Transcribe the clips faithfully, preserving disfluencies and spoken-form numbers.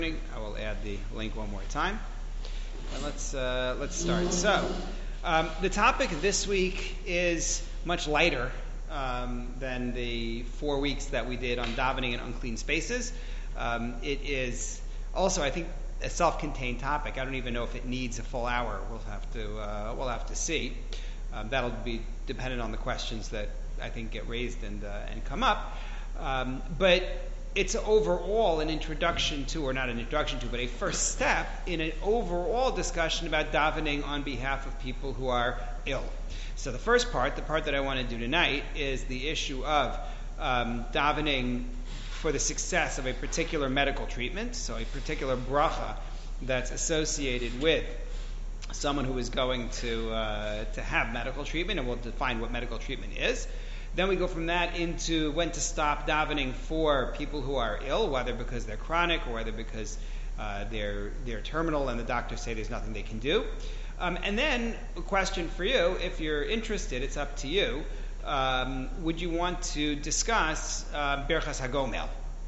I will add the link one more time. And let's uh, let's start. So, um, the topic this week is much lighter um, than the four weeks that we did on davening in unclean spaces. Um, it is also, I think, a self-contained topic. I don't even know if it needs a full hour. We'll have to uh, we'll have to see. Um, that'll be dependent on the questions that I think get raised and uh, and come up. Um, but it's overall an introduction to, or not an introduction to, but a first step in an overall discussion about davening on behalf of people who are ill. So the first part, the part that I want to do tonight, is the issue of um, davening for the success of a particular medical treatment, so a particular bracha that's associated with someone who is going to uh, to have medical treatment, and we'll define what medical treatment is. Then we go from that into when to stop davening for people who are ill, whether because they're chronic or whether because uh, they're they're terminal and the doctors say there's nothing they can do. Um, and then a question for you, if you're interested, it's up to you. Um, would you want to discuss uh, Birchas HaGomel?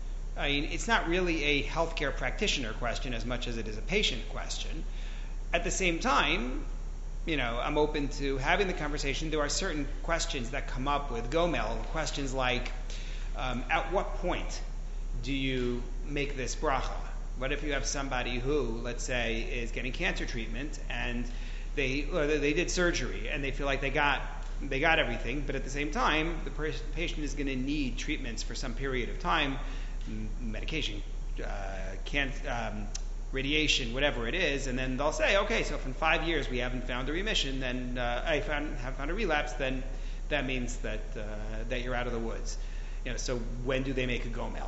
I mean, it's not really a healthcare practitioner question as much as it is a patient question. At the same time, you know, I'm open to having the conversation. There are certain questions that come up with Gomel, questions like, um, at what point do you make this bracha? What if you have somebody who, let's say, is getting cancer treatment and they or they did surgery and they feel like they got they got everything, but at the same time, the per- patient is going to need treatments for some period of time, medication, uh, cancer. Um, radiation, whatever it is, and then they'll say, okay, so if in five years we haven't found a remission, then uh, I found, have found a relapse, then that means that uh, that you're out of the woods. You know, so when do they make a gomel?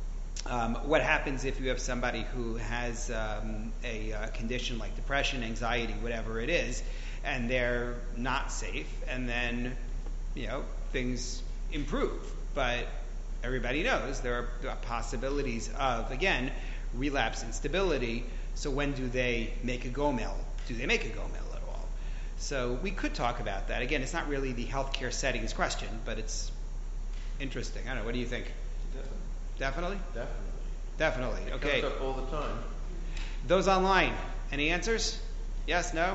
Um, what happens if you have somebody who has um, a, a condition like depression, anxiety, whatever it is, and they're not safe, and then, you know, things improve, but everybody knows there are possibilities of, again, relapse instability. So when do they make a gomel? Do they make a gomel at all? So we could talk about that. Again, it's not really the healthcare settings question, but it's interesting. I don't know. What do you think? Definitely. Definitely? Definitely. Definitely. It Okay. comes up all the time. Those online, any answers? Yes? No?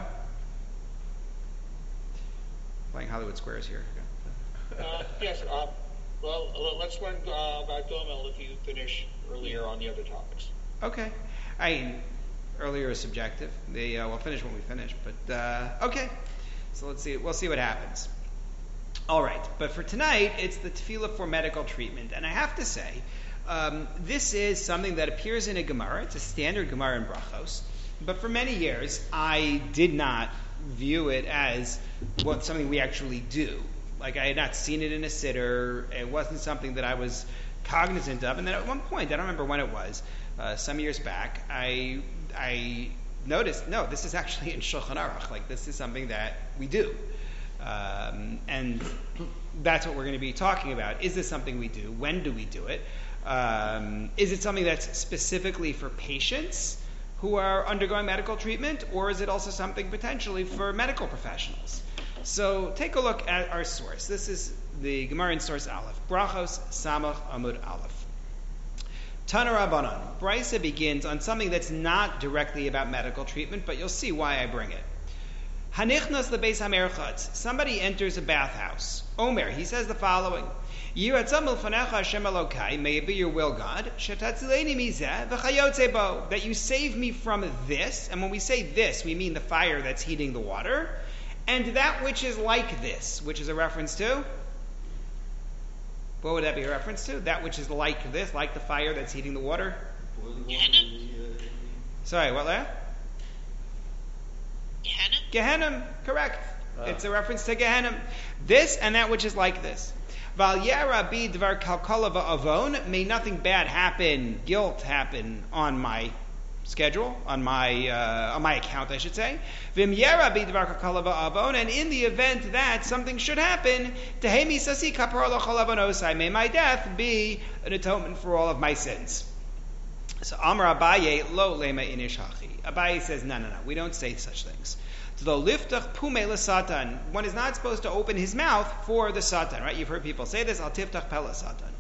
Playing Hollywood Squares here. Uh, yes. Uh, well, uh, let's learn uh, about Gomel if you finish earlier on the other topics. Okay. I mean, earlier is subjective. The, uh, we'll finish when we finish. But, uh, okay. So let's see. We'll see what happens. All right. But for tonight, it's the tefillah for medical treatment. And I have to say, um, this is something that appears in a Gemara. It's a standard Gemara in Brachos. But for many years, I did not view it as what something we actually do. Like, I had not seen it in a sitter. It wasn't something that I was cognizant of. And then at one point, I don't remember when it was, uh, some years back, I I noticed, no, this is actually in Shulchan Aruch. Like, this is something that we do. Um, and that's what we're going to be talking about. Is this something we do? When do we do it? Um, is it something that's specifically for patients who are undergoing medical treatment? Or is it also something potentially for medical professionals? So take a look at our source. This is the Gemara in source Aleph. Brachos Samach Amud Aleph. Tana Rabbanan. Brisa begins on something that's not directly about medical treatment, but you'll see why I bring it. Hanichnas lebeis hamerchatz. Somebody enters a bathhouse. Omer, he says the following. Yiratzam milfanecha Hashem Elokai, may it be your will, God, shetatzileni mizeh v'chayotze bo, that you save me from this, and when we say this, we mean the fire that's heating the water, and that which is like this, which is a reference to? What would that be a reference to? That which is like this, like the fire that's heating the water? Sorry, what that? Gehenna? Gehenna, correct. Ah. It's a reference to Gehenna. This and that which is like this. Val yara bi dvar kalkala va'avon, may nothing bad happen, guilt happen on my schedule, on my uh, on my account, I should say. Vim yara bi dvar kalkala va'avon, and in the event that something should happen, tehemi sasi kapar l'chol avonosai, may my death be an atonement for all of my sins. So Amar Abaye lo lema inish hachi. Abaye says, no, no, no, we don't say such things. So the liftach pume l'satan. One is not supposed to open his mouth for the satan, right? You've heard people say this. Al tiftach pela satan.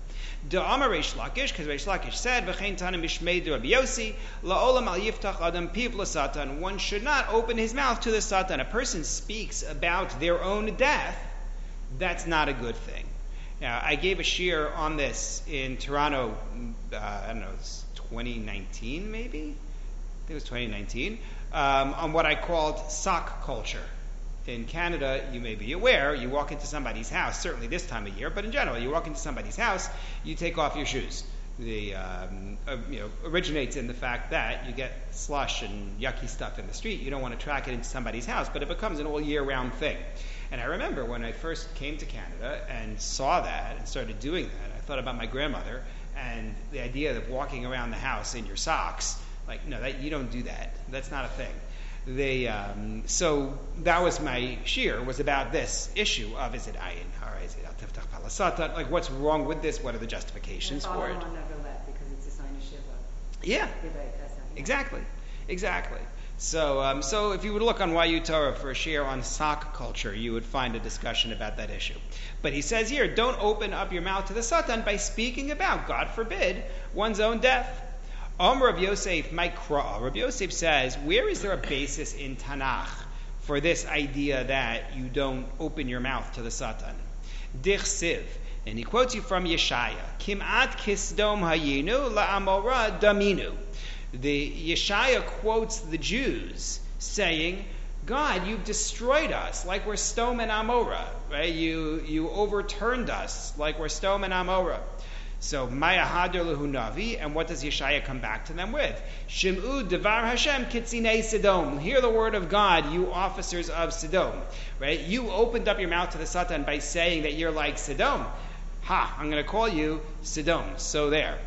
Da'amar Reish Lakish, because Reish Lakish said, V'chein tanim mishmei Rabbi Yossi, la'olam al yiftach adam piv l'satan. One should not open his mouth to the satan. A person speaks about their own death, that's not a good thing. Now, I gave a shiur on this in Toronto, uh, I don't know, it's twenty nineteen maybe? I think it was twenty nineteen, um, on what I called sock culture. In Canada, you may be aware, you walk into somebody's house, certainly this time of year, but in general, you walk into somebody's house, you take off your shoes. The um, uh, you know originates in the fact that you get slush and yucky stuff in the street. You don't want to track it into somebody's house, but it becomes an all year round thing. And I remember when I first came to Canada and saw that and started doing that, I thought about my grandmother and the idea of walking around the house in your socks. Like, no, that you don't do that. That's not a thing. They um, so that was my shiur, was about this issue of is it ayin or is it al tiftach palasata? Like, what's wrong with this? What are the justifications for it? Because it's a sign of shiva. Yeah, exactly, exactly. So, um, so if you would look on Y U Torah for a shiur on sock culture, you would find a discussion about that issue. But he says here, don't open up your mouth to the Satan by speaking about, God forbid, one's own death. Omer Rabbi Yosef Mikra. Rabbi Yosef says, where is there a basis in Tanakh for this idea that you don't open your mouth to the Satan? Dich Siv. And he quotes you from Yeshaya. Kim'at kisdom hayinu la'amora daminu. The Yeshaya quotes the Jews saying, God, you've destroyed us like we're Sodom and Amorah, right? You you overturned us like we're Sodom and Amorah. So Maya Hadar Lehu Navi, and what does Yeshaya come back to them with? Shim'u Devar Hashem Kitzinei Sodom. Hear the word of God, you officers of Sodom. Right? You opened up your mouth to the Satan by saying that you're like Sodom. Ha! I'm going to call you Sodom. So there.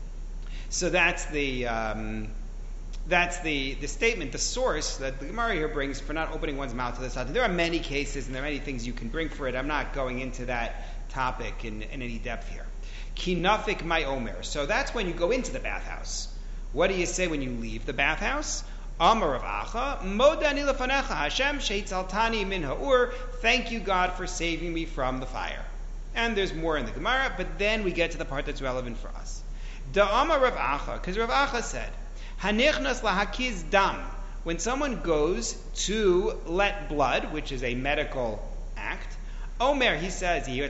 So that's the um, that's the, the statement, the source that the Gemara here brings for not opening one's mouth to the Satan. There are many cases and there are many things you can bring for it. I'm not going into that topic in, in any depth here. Kinafik my omer. So that's when you go into the bathhouse. What do you say when you leave the bathhouse? Amar of Acha, Modani lefanecha Hashem sheitzaltani min ha'ur. Thank you, God, for saving me from the fire. And there's more in the Gemara, but then we get to the part that's relevant for us. Da'amar Rav Acha, because Rav Acha said, Hanichnas lahakiz dam. When someone goes to let blood, which is a medical act, Omer, he says, may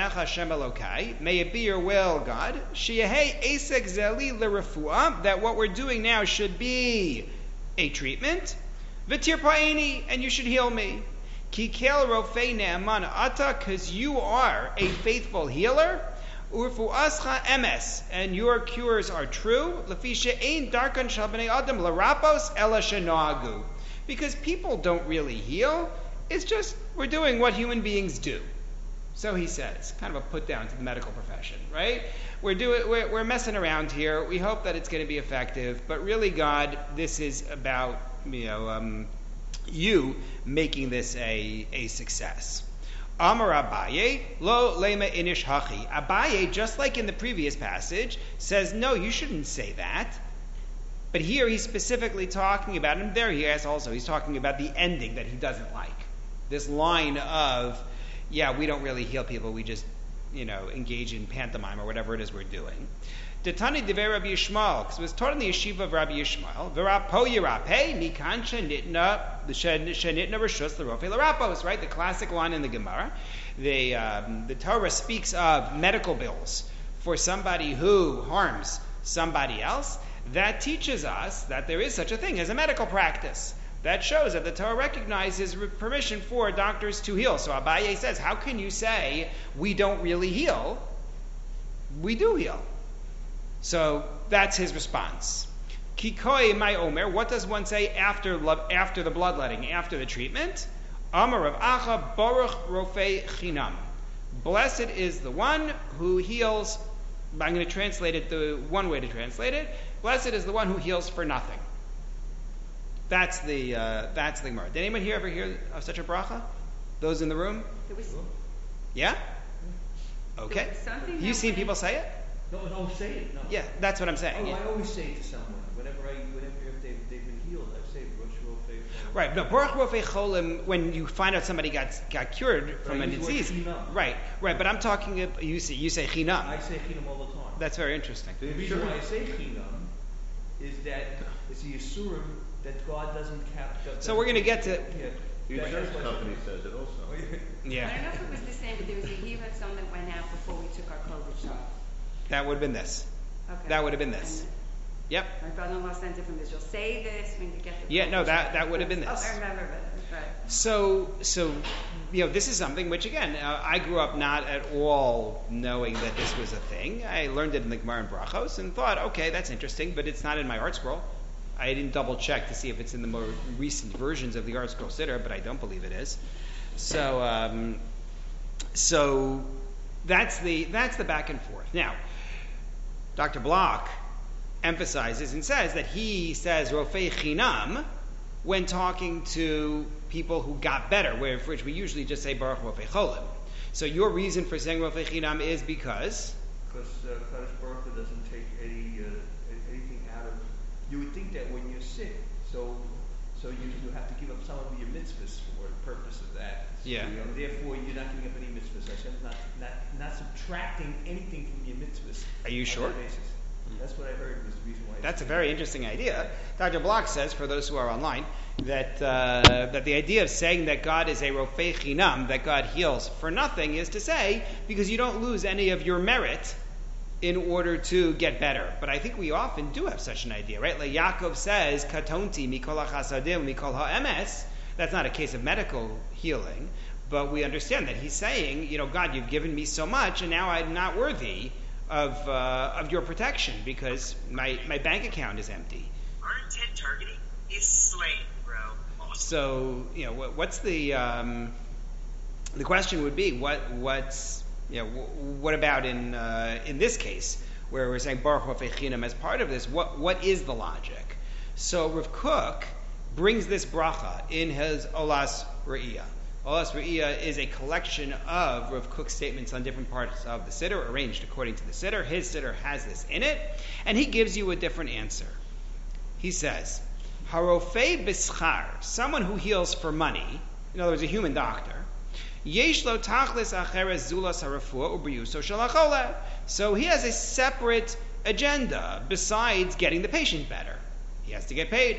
it be your will, God, that what we're doing now should be a treatment, and you should heal me. Because you are a faithful healer, and your cures are true, because people don't really heal. It's just, we're doing what human beings do. So he says, kind of a put down to the medical profession, right? We're doing, we're, we're messing around here. We hope that it's going to be effective, but really, God, this is about, you know, um, you making this a, a success. Amar Abaye, lo lema inish hachi. Abaye, just like in the previous passage, says, no, you shouldn't say that. But here he's specifically talking about, and there he is also, he's talking about the ending that he doesn't like. This line of, yeah, we don't really heal people, we just, you know, engage in pantomime or whatever it is we're doing. Detani Devei Rabbi Yishmael, because it was taught in the yeshiva of Rabbi Yishmael, V'rapo yirape, mikan shenitna, shenitna reshus l'rofe l'rapos, right? The classic line in the Gemara. The, um, the Torah speaks of medical bills for somebody who harms somebody else. That teaches us that there is such a thing as a medical practice. That shows that the Torah recognizes permission for doctors to heal. So Abaye says, how can you say we don't really heal? We do heal. So that's his response. Kikoi my omer, what does one say after after the bloodletting, after the treatment? Amar of Acha Baruch Rofei Chinam. Blessed is the one who heals. I'm going to translate it the one way to translate it. Blessed is the one who heals for nothing. That's the uh, that's the Gemara. Did anyone here ever hear of such a bracha? Those in the room? Yeah? Okay. You've seen people say it? No, I don't say it, no. Yeah, that's what I'm saying. Oh, Yeah. I always say it to someone. Whenever I, whenever if they've, they've been healed, I say Rosh Rofei. Right, no, Baruch Rofei Cholim, when you find out somebody got got cured from Right, a use the word disease. chinam. Right, right, but I'm talking, you say, you say chinam. I say chinam all the time. That's very interesting. The reason why I say chinam is that it's the Yisurim that God doesn't count. So we're going to get to... Yeah. The That- insurance that's what- company says it also. I don't Yeah, know if it was the same, but there was a heave of some that went out before we took our COVID shot. that would have been this. Okay. That would have been this. And Yep. My brother-in-law sent it from this. You'll say this when you get the Yeah, COVID no, that- shot. that would have been Oh, this. I remember, but, right. So, so, you know, this is something which, again, uh, I grew up not at all knowing that this was a thing. I learned it in the Gemara and Brachos and thought, okay, that's interesting, but it's not in my art scroll. I didn't double check to see if it's in the more recent versions of the art scroll Siddur, but I don't believe it is. So, um, so that's the that's the back and forth. Now, Doctor Block emphasizes and says that he says Rofei Chinam when talking to people who got better, where for which we usually just say Baruch Rofei Cholim. So your reason for saying Rofei Chinam is because Because uh, Kadosh Baruch Hu doesn't take any uh, anything out of. You would think that when you're sick, so so you, you have to give up some of your mitzvahs for the purpose of that. Yeah. You know, therefore, you're not giving up any mitzvahs. Hashem's not not not subtracting anything from your mitzvahs. Are you on sure? that basis. That's what I heard was the reason why. that's a very interesting idea. Doctor Block says, for those who are online, that uh, that the idea of saying that God is a Rofei Chinam, that God heals for nothing, is to say because you don't lose any of your merit in order to get better. But I think we often do have such an idea, right? Like Yaakov says, Katonti mikol hachasadim mikol ha'emes. That's not a case of medical healing, but we understand that he's saying, you know, God, you've given me so much, and now I'm not worthy of uh, of your protection because my, my bank account is empty. Our intent targeting is slain, bro. Awesome. So, you know, what, what's the um, the question would be what what's you know wh- what about in uh, in this case where we're saying Baruch Rofei Chinam as part of this? What what is the logic? So Rav Kook brings this bracha in his Olas Re'iyah. Olas Re'iyah is a collection of Rav Kook's statements on different parts of the Siddur, arranged according to the Siddur. His Siddur has this in it, and he gives you a different answer. He says, Harofei bischar, someone who heals for money, in other words, a human doctor, yesh lo tachlis acheres zulas harafua u'briyuso shel hachole. So he has a separate agenda besides getting the patient better. He has to get paid.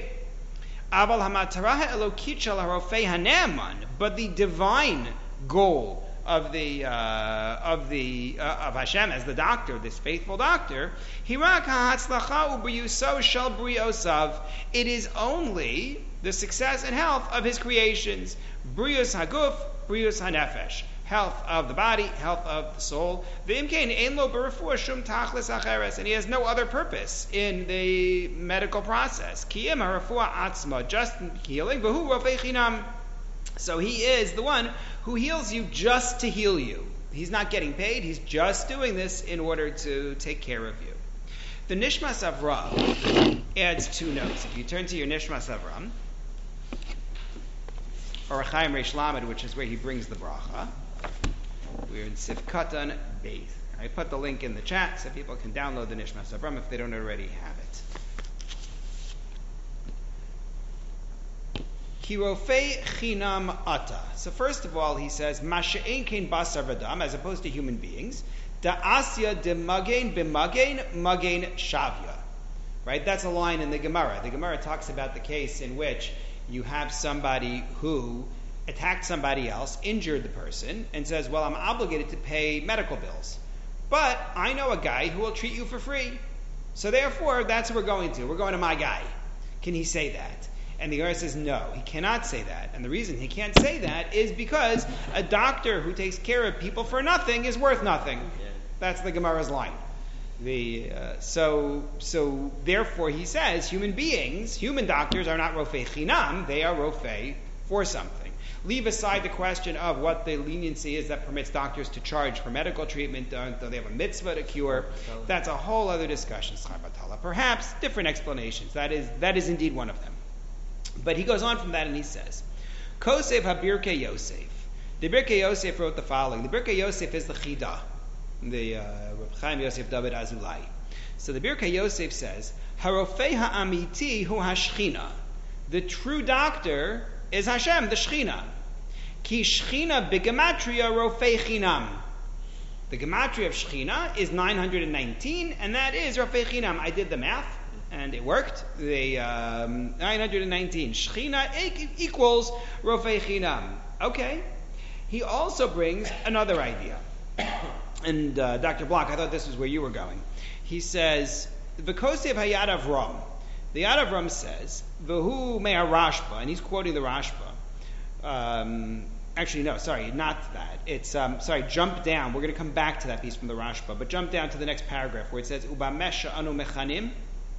Aval hamataraha elokit shel harofei hane'aman, but the divine goal of the uh, of the uh, of Hashem as the doctor, this faithful doctor, hirak ha'atzlacha u'briyuso shel briosav. It is only the success and health of his creations. Brius haguf, brius hanefesh. Health of the body, health of the soul. V'imkein ein lo b'refuah shum tachlis acheres, and he has no other purpose in the medical process. Kiyim ha'refuah atzma, just healing. V'hu rofei chinam. So he is the one who heals you just to heal you. He's not getting paid. He's just doing this in order to take care of you. The Nishmas Avram adds two notes. If you turn to your Nishmas Avram, or Chaim Reish Lamed, which is where he brings the bracha, we're in Sivkatan Beis. I put the link in the chat so people can download the Nishmas Avram if they don't already have it. Kirofei chinam ata. So first of all, he says, Masha'ein kein basar v'dam, as opposed to human beings, da asya de magain b'magain, magain shavya. Right? That's a line in the Gemara. The Gemara talks about the case in which you have somebody who attacked somebody else, injured the person, and says, well, I'm obligated to pay medical bills. But I know a guy who will treat you for free. So therefore, that's what we're going to. We're going to my guy. Can he say that? And the Gemara says, no, he cannot say that. And the reason he can't say that is because a doctor who takes care of people for nothing is worth nothing. Yeah. That's the Gemara's line. The uh, so so therefore he says human beings, human doctors are not rofei chinam, they are rofei for something. Leave aside the question of what the leniency is that permits doctors to charge for medical treatment. Don't they have a mitzvah to cure? That's a whole other discussion. Perhaps different explanations. That is that is indeed one of them. But he goes on from that and he says, Kosev HaBirkei Yosef. The Birkei Yosef wrote the following. The Birkei Yosef is the Chida, the uh, Reb Chaim Yosef David Azulai. So the Birkei Yosef says, Harofei ha'amiti hu hashchina. The true doctor is Hashem, the Shechina. Ki Shechina b'gematria rofei chinam. The gematria of Shechina is nine hundred nineteen, and that is Rofei Chinam. I did the math, and it worked. The um, nine hundred nineteen. Shechina equals Rofei Chinam. Okay. He also brings another idea. And uh, Doctor Block, I thought this was where you were going. He says, V'kosev hayad Avram. The Yad Avram says, V'hu mea Rashba, and he's quoting the Rashba. Um, actually, no, sorry, not that. It's, um, sorry, jump down. We're going to come back to that piece from the Rashba, but jump down to the next paragraph where it says, Ubamesha anu mechanim.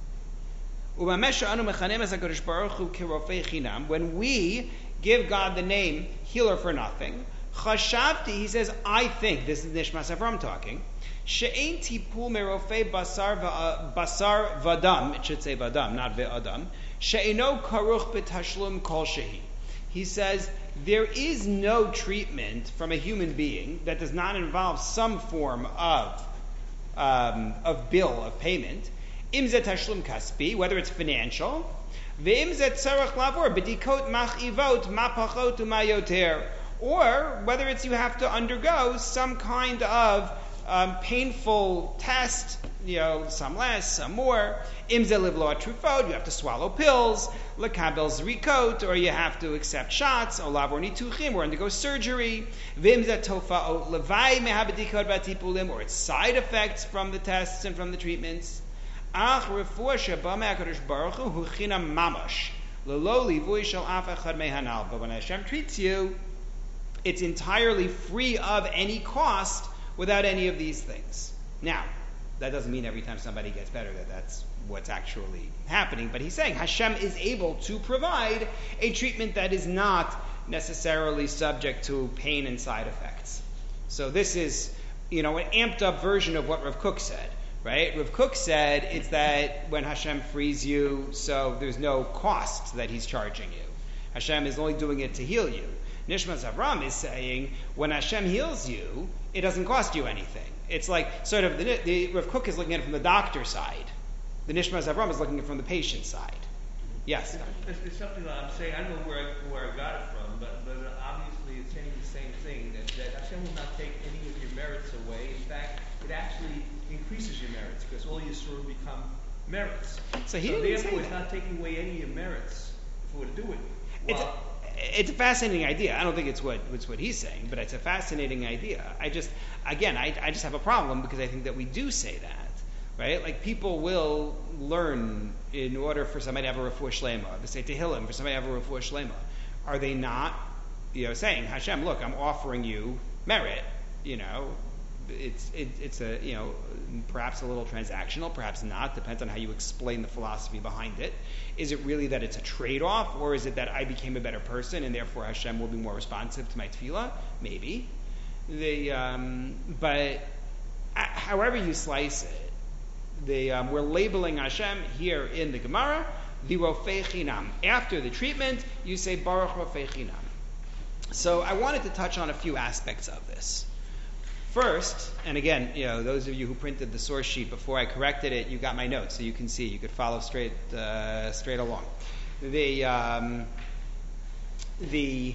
Ubamesha anu mechanim es HaKadosh Baruch Hu kirofei chinam. When we give God the name healer for nothing, Chashavti, he says, I think, this is Nishmas Avram talking, She'ein tipul merofei basar va, basar vadam, it should say vadam, not ve'adam, she'eino karuch b'tashlum kol shehi. He says, there is no treatment from a human being that does not involve some form of um, of bill, of payment, im ze tashlum kaspi, whether it's financial, ve'im ze tzarech lavor, b'dikot machivot, ma pachot u'ma yoter, or whether it's you have to undergo some kind of Um, painful test, you know, some less, some more. Imze livlo atrufot, you have to swallow pills. Lekabel zrikot, or you have to accept shots. Olav or nituchim, or undergo surgery. Vimze tofa'ot levai mehabedikot batipulim, or its side effects from the tests and from the treatments. Ach refuah sheba me'akadosh baruch hu hu chinam mamash lelo livui shel af echad mehanal. But when Hashem treats you, it's entirely free of any cost, without any of these things. Now, that doesn't mean every time somebody gets better that that's what's actually happening, but he's saying Hashem is able to provide a treatment that is not necessarily subject to pain and side effects. So this is, you know, an amped up version of what Rav Kook said, right? Rav Kook said it's that when Hashem frees you, so there's no cost that he's charging you. Hashem is only doing it to heal you. Nishmas Avram is saying, when Hashem heals you, it doesn't cost you anything. It's like, sort of, the, the Rav Kook is looking at it from the doctor's side. The Nishmas Avram is looking at it from the patient's side. Yes? It's, it's something that I'm saying, I don't know where I, where I got it from, but, but obviously it's saying the same thing, that, that Hashem will not take any of your merits away. In fact, it actually increases your merits, because all your sort of become merits. So he so didn't therefore, say it's that. not taking away any of your merits for to do it. It's Well, a, it's a fascinating idea. I don't think it's what it's what he's saying, but it's a fascinating idea. I just, again, I, I just have a problem because I think that we do say that, right? Like people will learn in order for somebody to have a refuah shlema, they say Tehillim for somebody to have a refuah shlema. Are they not, you know, saying Hashem, look, I'm offering you merit, you know? It's it, it's a you know perhaps a little transactional, perhaps not. Depends on how you explain the philosophy behind it. Is it really that it's a trade-off, or is it that I became a better person and therefore Hashem will be more responsive to my tefillah? Maybe. The um, but uh, however you slice it, the um, we're labeling Hashem here in the Gemara the Rofei Chinam. After the treatment, you say Baruch Rofei Chinam. So I wanted to touch on a few aspects of this. First, and again, you know, those of you who printed the source sheet before I corrected it, you got my notes, so you can see, you could follow straight, uh, straight along. The, um, the,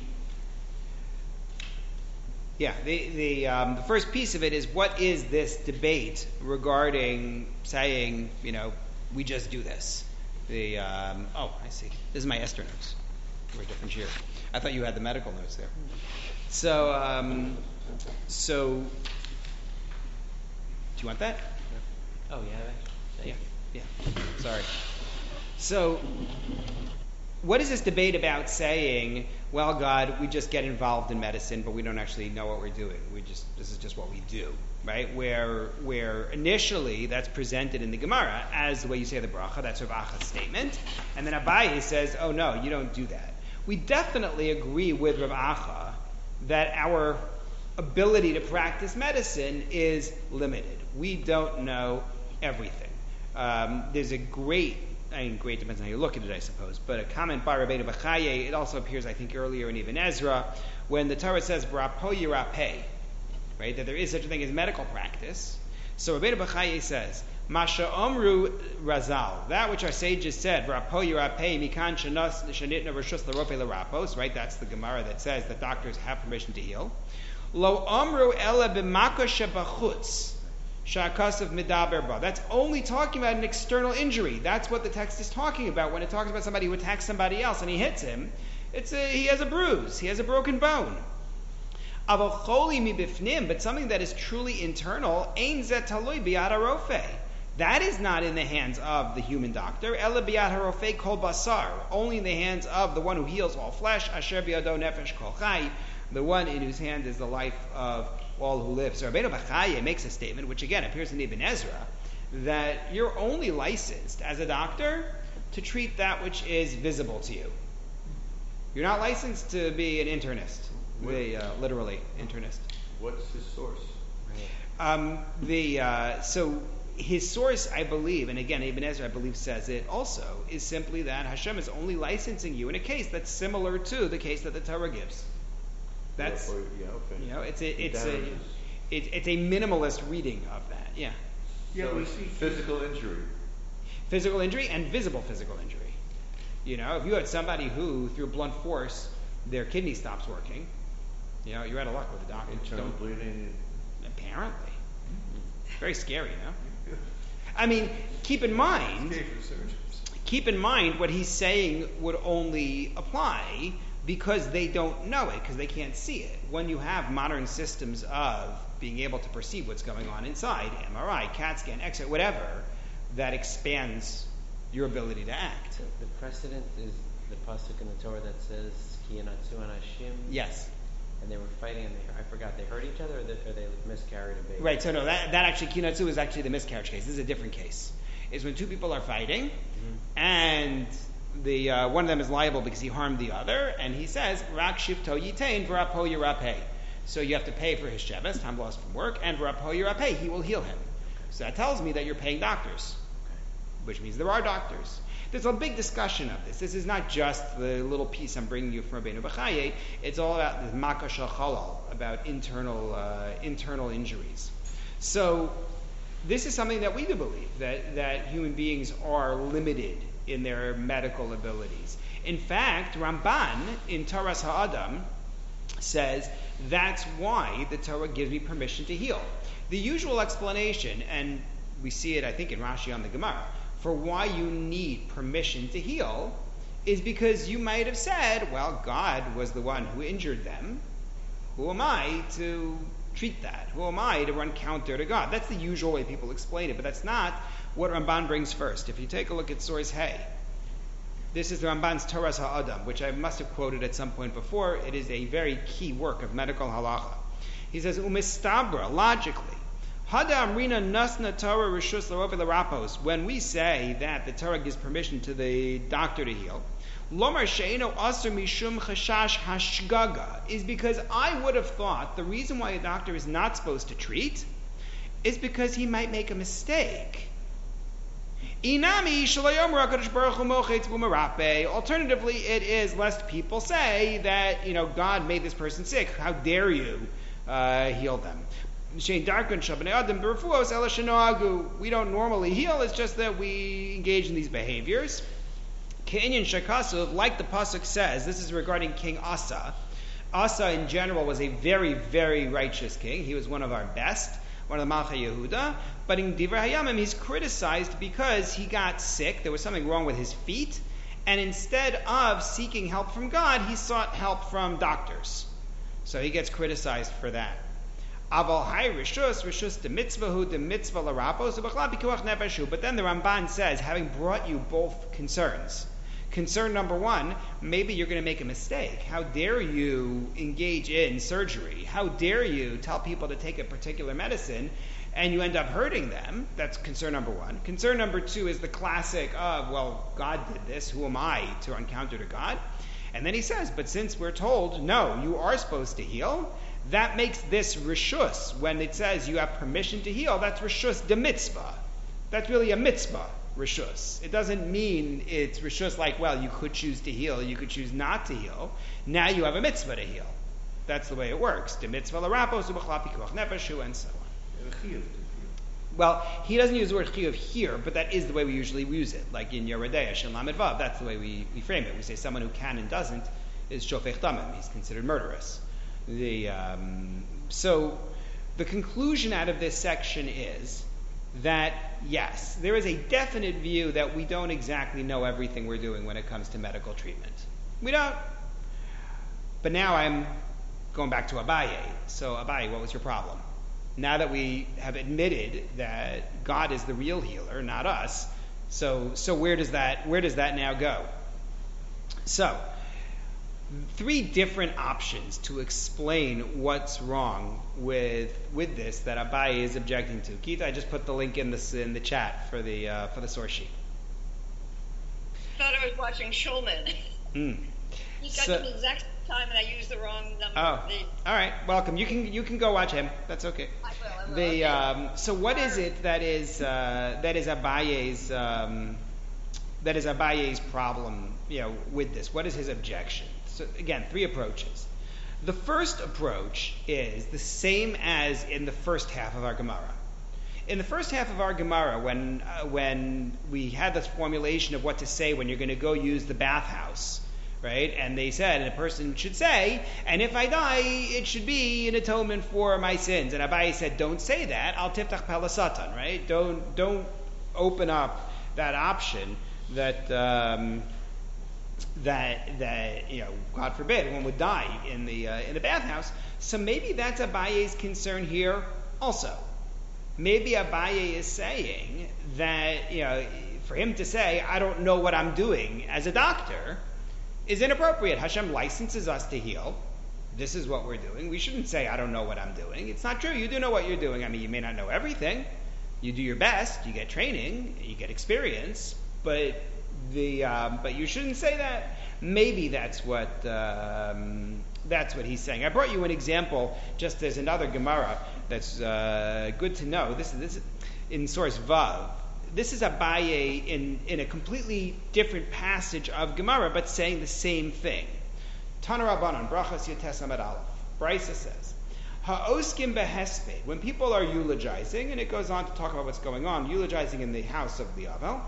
yeah, the the um, the first piece of it is what is this debate regarding saying, you know, we just do this. The um, oh, I see. This is my Esther notes. We're a different year. I thought you had the medical notes there. So. Um, So, do you want that? Oh, yeah. Thank Yeah, you. yeah. Sorry. So, what is this debate about saying, well, God, we just get involved in medicine, but we don't actually know what we're doing. We just this is just what we do, right? Where where initially that's presented in the Gemara as the way you say the bracha, that's Rav Acha's statement, and then Abaye says, oh no, you don't do that. We definitely agree with Rav Acha that our ability to practice medicine is limited. We don't know everything. Um, there's a great, I mean, great depends on how you look at it, I suppose, but a comment by Rabbeinu Bechaye, it also appears, I think, earlier in Ibn Ezra, when the Torah says, B'rapo yirapeh, right, that there is such a thing as medical practice. So Rabbeinu Bechaye says, Masha omru razal, that which our sages said, B'rapo yirapeh mikan shenitna reshus l'rofe l'rapos, right, that's the Gemara that says that doctors have permission to heal. Lo amru ela b'maka shebachutz sha'akasav midaber ba. That's only talking about an external injury. That's what the text is talking about when it talks about somebody who attacks somebody else and he hits him. It's a, he has a bruise. He has a broken bone. Aval choli mi bifnim, but something that is truly internal, ein zet taloi biyad harofe. That is not in the hands of the human doctor. Ela biyad harofe kol basar, only in the hands of the one who heals all flesh. Asher biyado nefesh kol chai, the one in whose hand is the life of all who live. So Rabbeinu Bachaya makes a statement, which again appears in Ibn Ezra, that you're only licensed as a doctor to treat that which is visible to you. You're not licensed to be an internist. The uh, literally internist. What's his source? Um, the uh, so his source, I believe, and again Ibn Ezra, I believe, says it also, is simply that Hashem is only licensing you in a case that's similar to the case that the Torah gives. That's Or- or- yeah, okay. you know, it's a it's a Damages. it, it's a minimalist reading of that. Yeah, Yeah, So we it's see physical injury. physical injury and visible physical injury. You know, if you had somebody who through blunt force their kidney stops working, you know, you're out of luck with the doctor. Internal Don't- bleeding. Apparently. Very scary, no? I mean, keep in mind, okay for surgeons. keep in mind what he's saying would only apply because they don't know it, because they can't see it. When you have modern systems of being able to perceive what's going on inside, M R I, CAT scan, X-ray, whatever, that expands your ability to act. So the precedent is the pasuk in the Torah that says Ki yanatzu anashim. Yes. And they were fighting, and they, I forgot, they hurt each other, or they, or they miscarried a baby. Right, so no, that, that actually, kinatsu is actually the miscarriage case. This is a different case. Is when two people are fighting, Mm-hmm. and the uh, one of them is liable because he harmed the other, and he says, Rak shivto yitain v'rapo yirapeh. So you have to pay for his sheves, time lost from work, and v'rapo yirapeh, he will heal him. So that tells me that you're paying doctors, which means there are doctors. There's a big discussion of this. This is not just the little piece I'm bringing you from Rabbeinu Bachaya. It's all about the Makkah Shel Chalal, about internal uh, internal injuries. So this is something that we do believe, that, that human beings are limited in their medical abilities. In fact, Ramban in Taras Ha'adam says that's why the Torah gives me permission to heal. The usual explanation, and we see it I think in Rashi on the Gemara, for why you need permission to heal is because you might have said, well, God was the one who injured them. Who am I to treat that? Who am I to run counter to God? That's the usual way people explain it, but that's not what Ramban brings first. If you take a look at source Hay, this is the Ramban's Toras HaAdam, which I must have quoted at some point before. It is a very key work of medical halacha. He says, Umistabra, logically, Hadam Rina Nasna Torah Rishus Larove Larapos, when we say that the Torah gives permission to the doctor to heal, Lomar Sheino Asr Mishum Chashash Hashgaga, is because I would have thought the reason why a doctor is not supposed to treat is because he might make a mistake. Inami Shalayom Rakadosh Baruch Hu Mochetz B'Marape. Alternatively, it is lest people say that, you know, God made this person sick. How dare you uh, heal them? We don't normally heal, it's just that we engage in these behaviors. Kenyan Shakasuv, like the Pasuk says, this is regarding King Asa. Asa in general was a very, very righteous king. He was one of our best, one of the Malchei Yehuda. But in Divrei Hayamim, he's criticized because he got sick. There was something wrong with his feet. And instead of seeking help from God, he sought help from doctors. So he gets criticized for that. Aval hai rishus, rishus de mitzvahu, de mitzvah larapos, pikuach nefeshu. But then the Ramban says, having brought you both concerns. Concern number one, maybe you're going to make a mistake. How dare you engage in surgery? How dare you tell people to take a particular medicine and you end up hurting them? That's concern number one. Concern number two is the classic of, well, God did this. Who am I to run counter to God? And then he says, but since we're told, no, you are supposed to heal, that makes this rishus. When it says you have permission to heal, that's rishus de mitzvah. That's really a mitzvah rishus. It doesn't mean it's rishus like, well, you could choose to heal, you could choose not to heal. Now you have a mitzvah to heal. That's the way it works. De mitzvah l'rapos u'b'chla pikuach nefeshu, and so on. Well, he doesn't use the word chiyuv here, but that is the way we usually use it. Like in Yeridei, Shem Lamed Vav, that's the way we, we frame it. We say someone who can and doesn't is shofech damim. He's considered murderous. The um, so the conclusion out of this section is that yes, there is a definite view that we don't exactly know everything we're doing when it comes to medical treatment. We don't. But now I'm going back to Abaye. So Abaye, what was your problem? Now that we have admitted that God is the real healer, not us, so so where does that where does that now go? So three different options to explain what's wrong with with this that Abaye is objecting to. Keith, I just put the link in the in the chat for the uh, for the source sheet. I thought I was watching Schulman. Mm. He got So- to the exact time and I used the wrong number. Oh, The- all right. Welcome. You can you can go watch him. That's okay. I will, I will, The okay. um, so what is it that is uh, that is Abaye's um, that is Abaye's problem? You know, with this, what is his objection? So again, three approaches. The first approach is the same as in the first half of our Gemara. In the first half of our Gemara, when uh, when we had this formulation of what to say when you're going to go use the bathhouse, right? And they said, and a person should say, and if I die, it should be an atonement for my sins. And Abaye said, don't say that. Al tiftach pelasatan, right? Don't don't open up that option that um, that that you know, God forbid, one would die in the uh, in the bathhouse. So maybe that's Abaye's concern here also. Maybe Abaye is saying that, you know, for him to say, I don't know what I'm doing as a doctor, is inappropriate. Hashem licenses us to heal. This is what we're doing. We shouldn't say, I don't know what I'm doing. It's not true. You do know what you're doing. I mean, you may not know everything. You do your best. You get training. You get experience. But the um, but you shouldn't say that. Maybe that's what um, that's what he's saying. I brought you an example just as another Gemara that's uh, good to know. This is this is in source Vav. This is Abaye in, in a completely different passage of Gemara, but saying the same thing. Tana Rabbanan, Brachas Yotes Amud Aleph. Brisa says, Ha'oskim behesped, when people are eulogizing, and it goes on to talk about what's going on, eulogizing in the house of the Avel.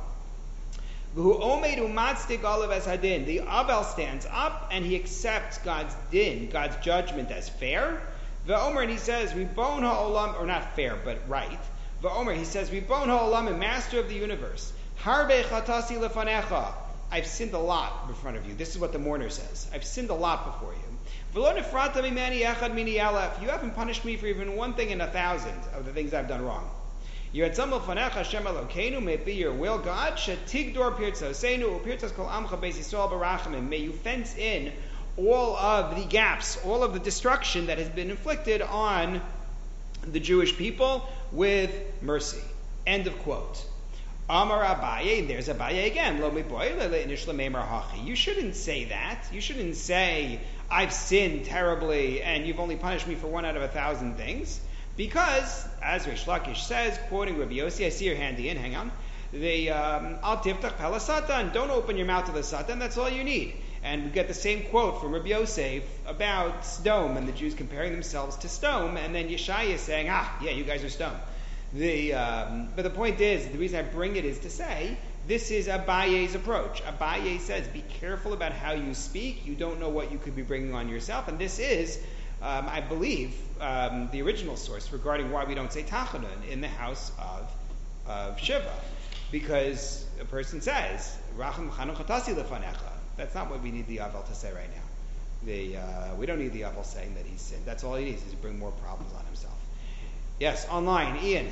V'hu omed umatzdik olav es hadin. The Avel stands up and he accepts God's din, God's judgment as fair. V'omer, and he says, Ribon ha'olam, or not fair, but right. V'omer, he says, Ribon ha'olam, master of the universe. Harbe chatasi lefanecha. I've sinned a lot in front of you. This is what the mourner says. I've sinned a lot before you. V'lo nefrata mimani echad mini alef. You haven't punished me for even one thing in a thousand of the things I've done wrong. Yiratzam lefanecha Hashem Elokeinu, may it be your will, God. Shetigdor pirtzosenu upirtzos kol amcha beis Yisrael barachamim. May you fence in all of the gaps, all of the destruction that has been inflicted on the Jewish people with mercy. End of quote. Amar Abaye, there's Abaye again. Lo miboy le'inish l'meimer hachi. You shouldn't say that. You shouldn't say, I've sinned terribly and you've only punished me for one out of a thousand things. Because, as Rish Lakish says, quoting Rabbi Yossi, I see your handy in, hang on. The Al tiftach pala satan, don't open your mouth to the satan, that's all you need. And we get the same quote from Rabbi Yosef about Sdom and the Jews comparing themselves to Sdom, and then Yeshaya saying, ah, yeah, you guys are Sdom. The, um, but the point is, the reason I bring it is to say, this is Abaye's approach. Abaye says, be careful about how you speak. You don't know what you could be bringing on yourself. And this is, um, I believe, um, the original source regarding why we don't say Tachanun in the house of, of Shiva. Because a person says, Racham chanu chatasi lefanecha. That's not what we need the Avel to say right now. The, uh, we don't need the Avel saying that he's sinned. That's all he needs, is to bring more problems on himself. Yes, online, Ian.